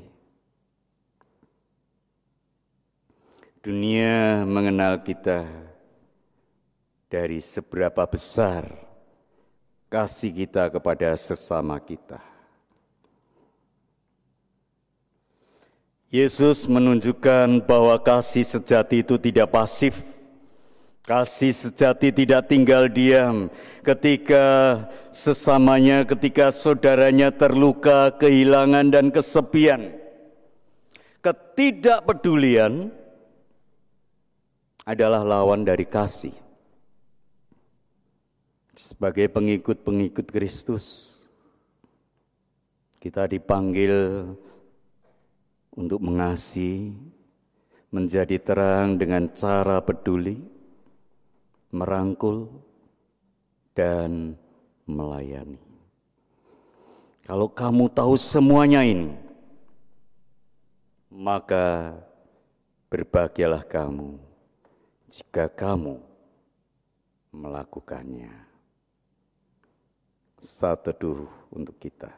Dunia mengenal kita dari seberapa besar kasih kita kepada sesama kita. Yesus menunjukkan bahwa kasih sejati itu tidak pasif. Kasih sejati tidak tinggal diam ketika sesamanya, ketika saudaranya terluka, kehilangan dan kesepian. Ketidakpedulian adalah lawan dari kasih. Sebagai pengikut-pengikut Kristus, kita dipanggil untuk mengasihi, menjadi terang dengan cara peduli, merangkul, dan melayani. Kalau kamu tahu semuanya ini, maka berbahagialah kamu jika kamu melakukannya. Saat teduh untuk kita.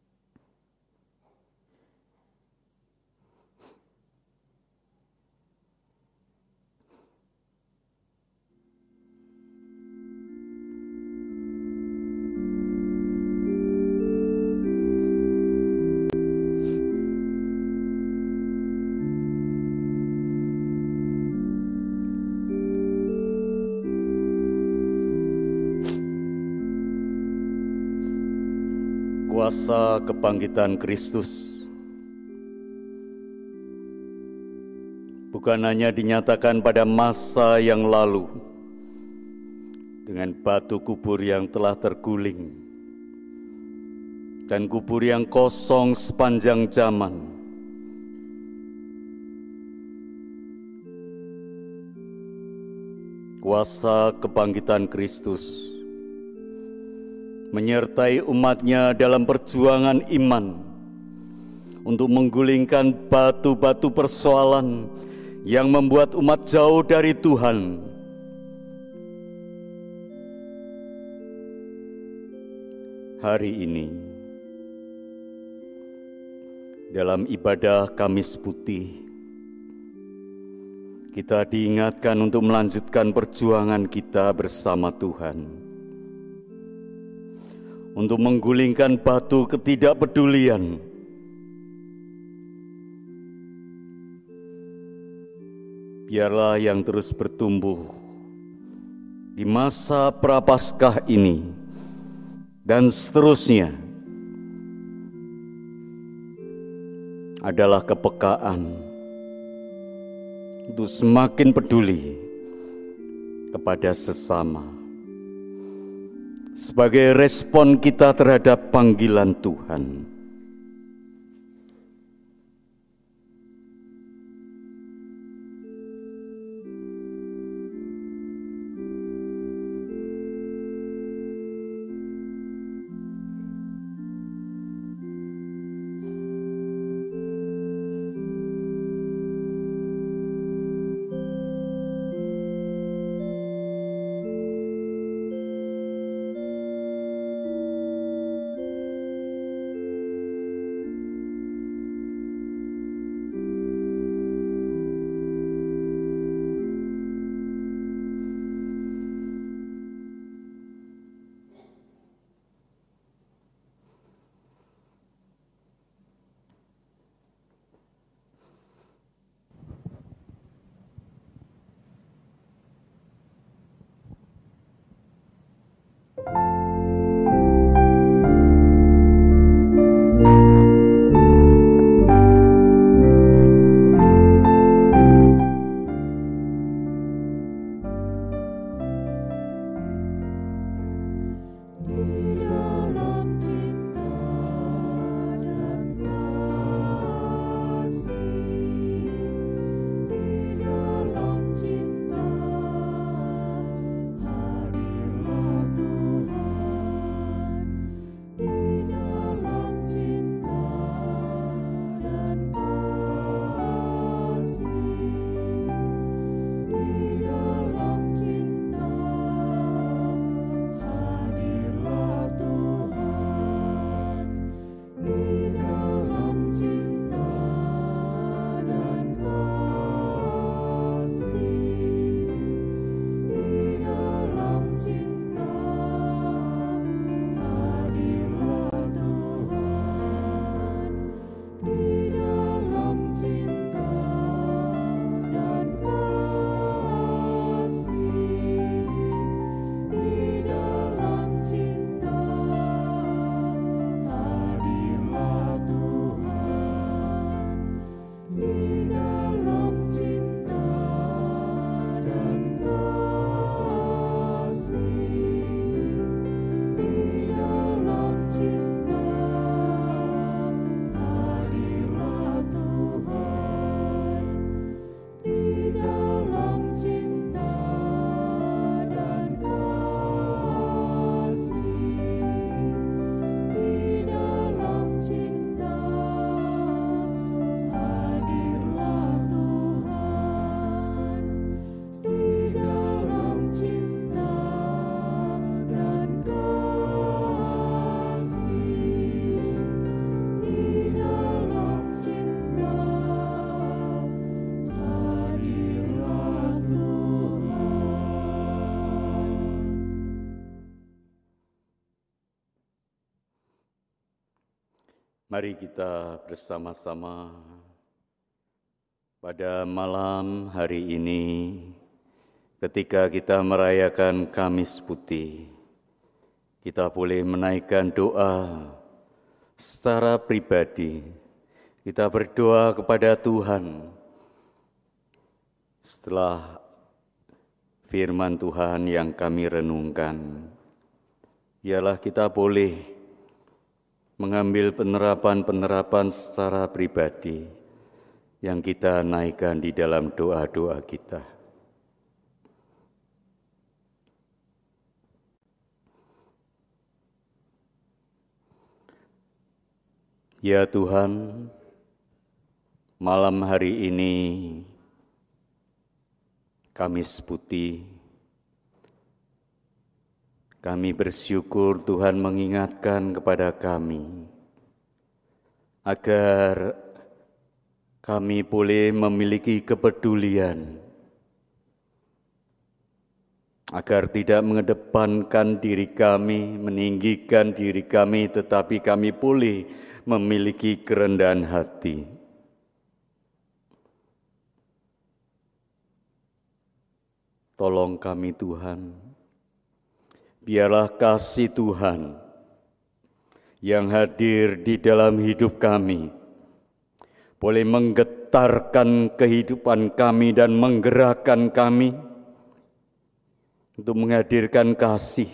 Kuasa kebangkitan Kristus bukan hanya dinyatakan pada masa yang lalu dengan batu kubur yang telah terguling dan kubur yang kosong sepanjang zaman. Kuasa kebangkitan Kristus menyertai umatnya dalam perjuangan iman untuk menggulingkan batu-batu persoalan yang membuat umat jauh dari Tuhan. Hari ini, dalam ibadah Kamis Putih, kita diingatkan untuk melanjutkan perjuangan kita bersama Tuhan. Untuk menggulingkan batu ketidakpedulian. Biarlah yang terus bertumbuh di masa Prapaskah ini dan seterusnya adalah kepekaan untuk semakin peduli kepada sesama. Sebagai respon kita terhadap panggilan Tuhan. Mari kita bersama-sama pada malam hari ini, ketika kita merayakan Kamis Putih, kita boleh menaikkan doa secara pribadi. Kita berdoa kepada Tuhan setelah firman Tuhan yang kami renungkan. Ialah kita boleh mengambil penerapan-penerapan secara pribadi yang kita naikkan di dalam doa-doa kita. Ya Tuhan, malam hari ini, Kamis Putih, kami bersyukur Tuhan mengingatkan kepada kami agar kami boleh memiliki kepedulian, agar tidak mengedepankan diri kami, meninggikan diri kami, tetapi kami boleh memiliki kerendahan hati. Tolong kami Tuhan, biarlah kasih Tuhan yang hadir di dalam hidup kami boleh menggetarkan kehidupan kami dan menggerakkan kami untuk menghadirkan kasih,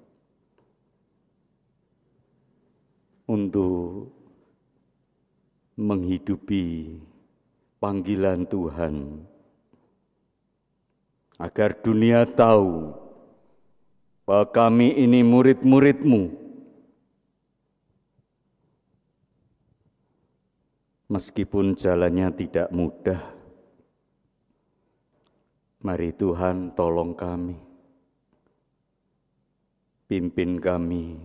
untuk menghidupi panggilan Tuhan, agar dunia tahu bahwa kami ini murid-murid-Mu. Meskipun jalannya tidak mudah, mari Tuhan tolong kami, pimpin kami,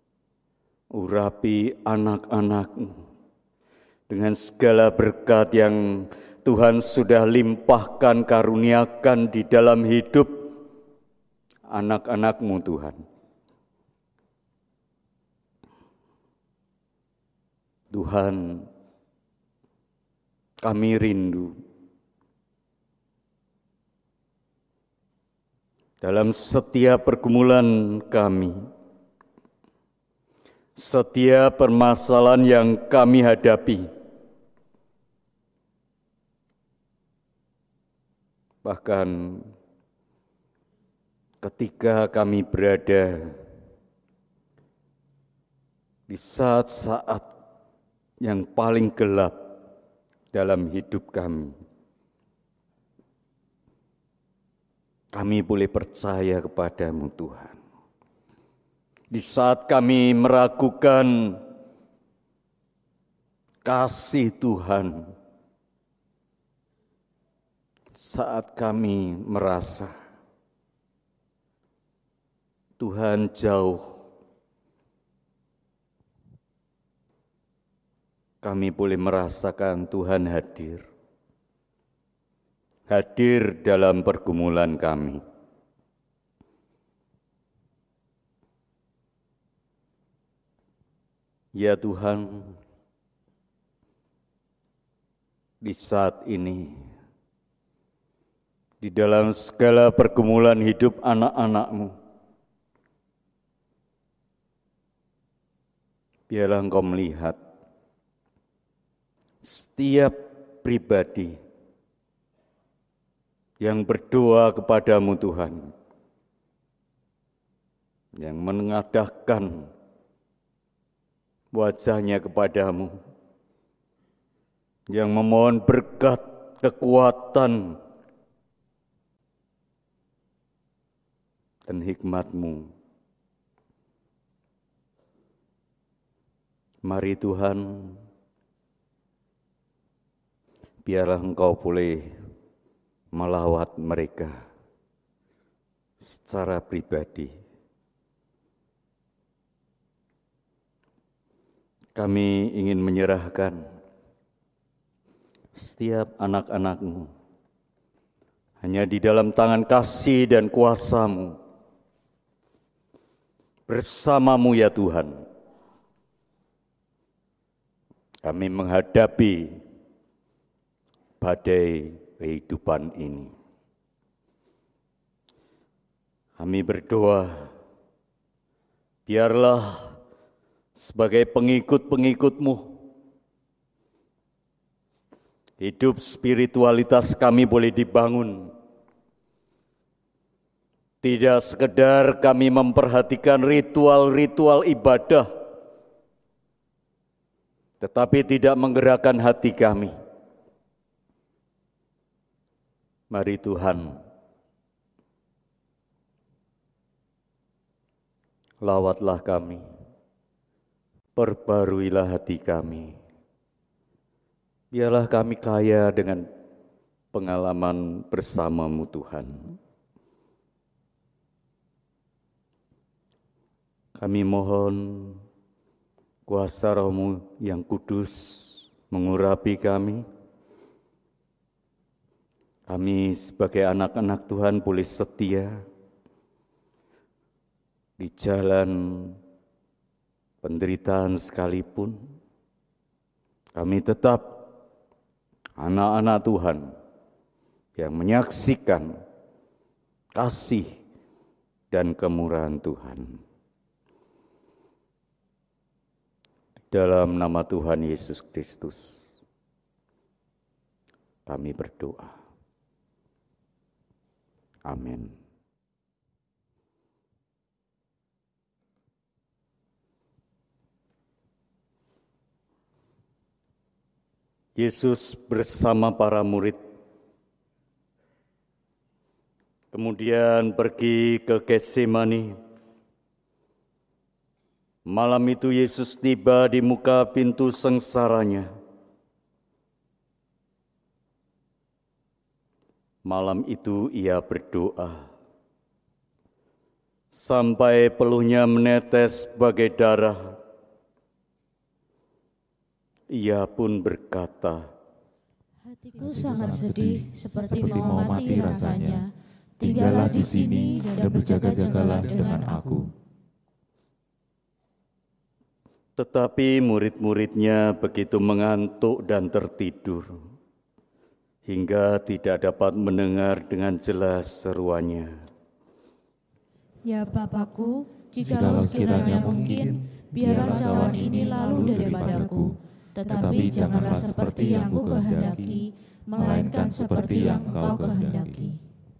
urapi anak-anak-Mu dengan segala berkat yang Tuhan sudah limpahkan, karuniakan di dalam hidup anak-anak-Mu Tuhan. Tuhan, kami rindu dalam setiap pergumulan kami, setiap permasalahan yang kami hadapi, bahkan ketika kami berada di saat-saat yang paling gelap dalam hidup kami, kami boleh percaya kepada-Mu Tuhan. Di saat kami meragukan kasih Tuhan, saat kami merasa Tuhan jauh, kami boleh merasakan Tuhan hadir. Hadir dalam pergumulan kami. Ya Tuhan, di saat ini, di dalam segala pergumulan hidup anak-anak-Mu, biarlah Engkau melihat setiap pribadi yang berdoa kepada-Mu Tuhan, yang menengadahkan wajahnya kepada-Mu, yang memohon berkat, kekuatan, dan hikmat-Mu. Mari Tuhan, biarlah Engkau boleh melawat mereka secara pribadi. Kami ingin menyerahkan setiap anak-anak-Mu hanya di dalam tangan kasih dan kuasa-Mu. Bersama-Mu ya Tuhan. kami menghadapi badai kehidupan ini. Kami berdoa, biarlah sebagai pengikut-pengikut-Mu, hidup spiritualitas kami boleh dibangun. Tidak sekedar kami memperhatikan ritual-ritual ibadah, tetapi tidak menggerakkan hati kami. Mari Tuhan, lawatlah kami, perbaruilah hati kami. Biarlah kami kaya dengan pengalaman bersama-Mu Tuhan. Kami mohon kuasa Roh-Mu yang kudus mengurapi kami. Kami sebagai anak-anak Tuhan boleh setia di jalan penderitaan sekalipun. Kami tetap anak-anak Tuhan yang menyaksikan kasih dan kemurahan Tuhan. Dalam nama Tuhan Yesus Kristus, kami berdoa. Amin. Yesus bersama para murid kemudian pergi ke Getsemani. Malam itu Yesus tiba di muka pintu sengsaranya. Malam itu ia berdoa, sampai peluhnya menetes bagai darah. Ia pun berkata, hatiku sangat sedih, seperti mau mati rasanya. Tinggallah di sini dan berjaga-jagalah dengan aku. Tetapi murid-muridnya begitu mengantuk dan tertidur, hingga tidak dapat mendengar dengan jelas seruannya. Ya Bapakku, jikalau sekiranya mungkin, biarlah cawan ini lalu daripadaku. Tetapi janganlah seperti yang ku kehendaki, melainkan seperti yang Engkau kehendaki.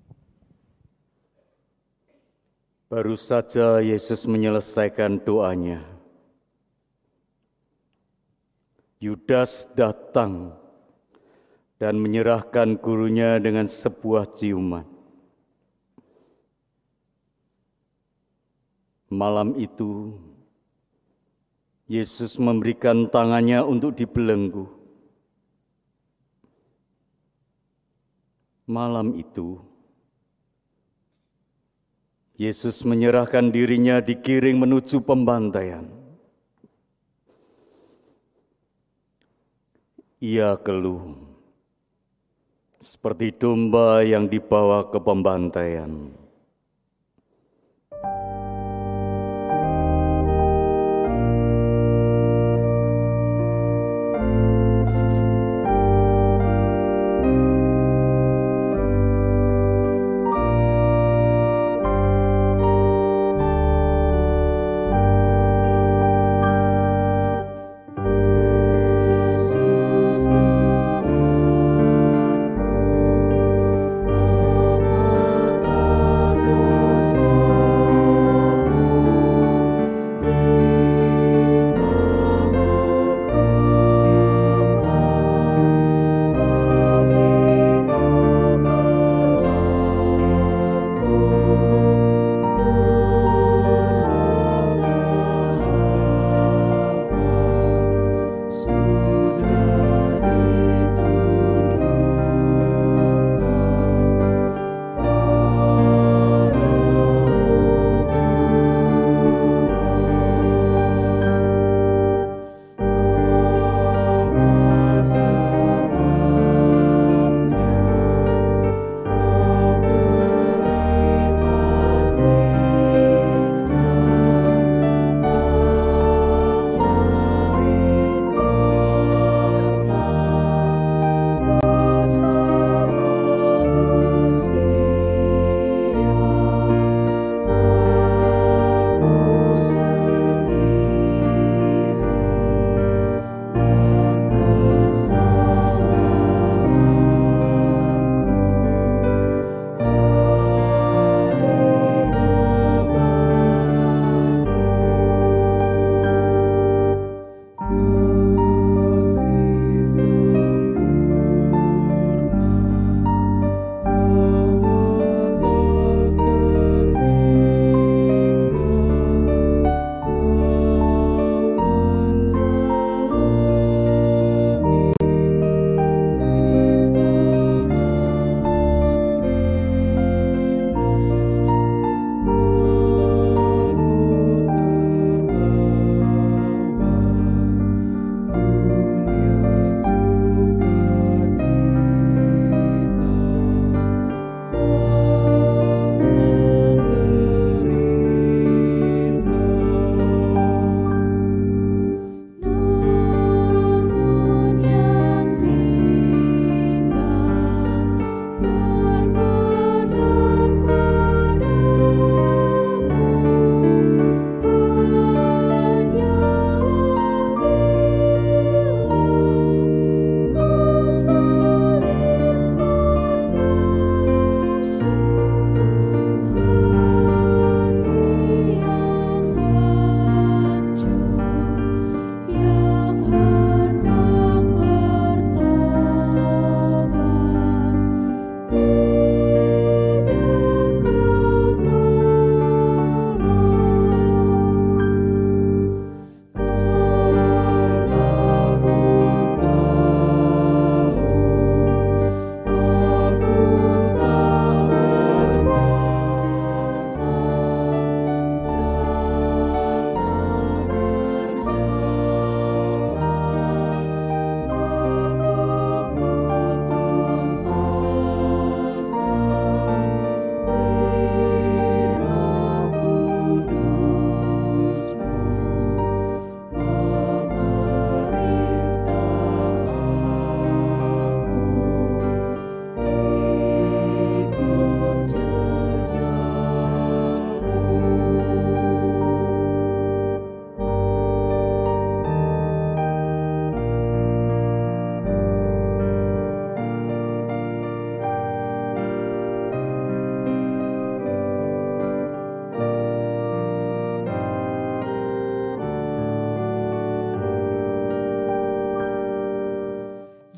Baru saja Yesus menyelesaikan doanya, Yudas datang dan menyerahkan gurunya dengan sebuah ciuman. Malam itu, Yesus memberikan tangannya untuk dibelenggu. Malam itu, Yesus menyerahkan dirinya digiring menuju pembantaian. Ia keluh seperti domba yang dibawa ke pembantaian. Apakah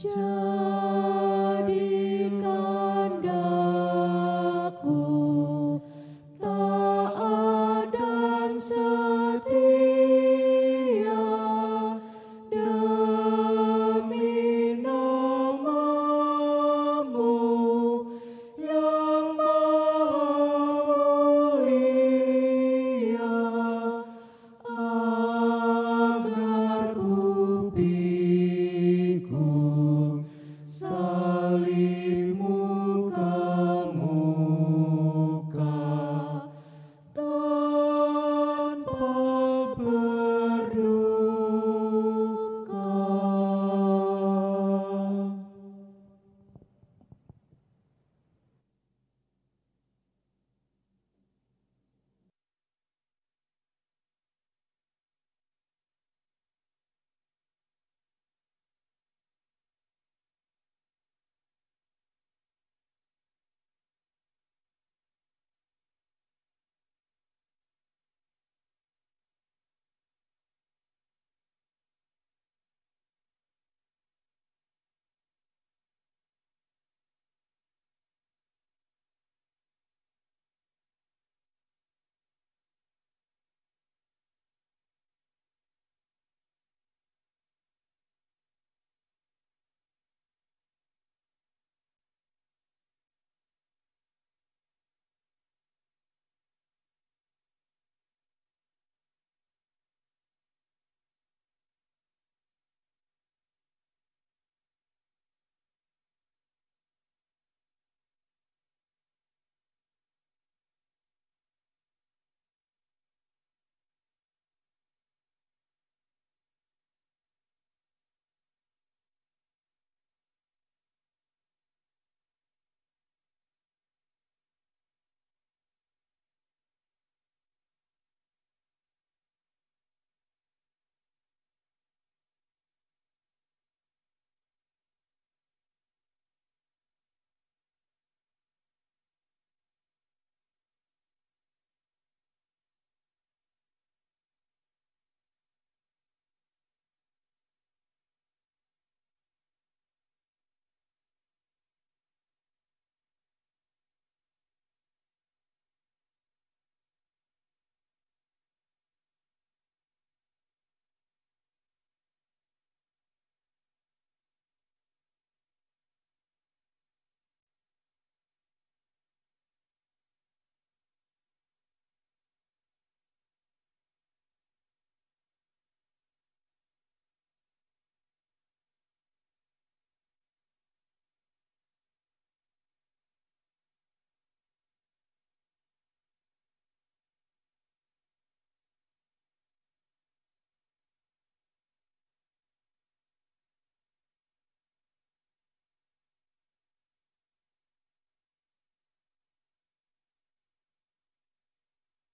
Jangan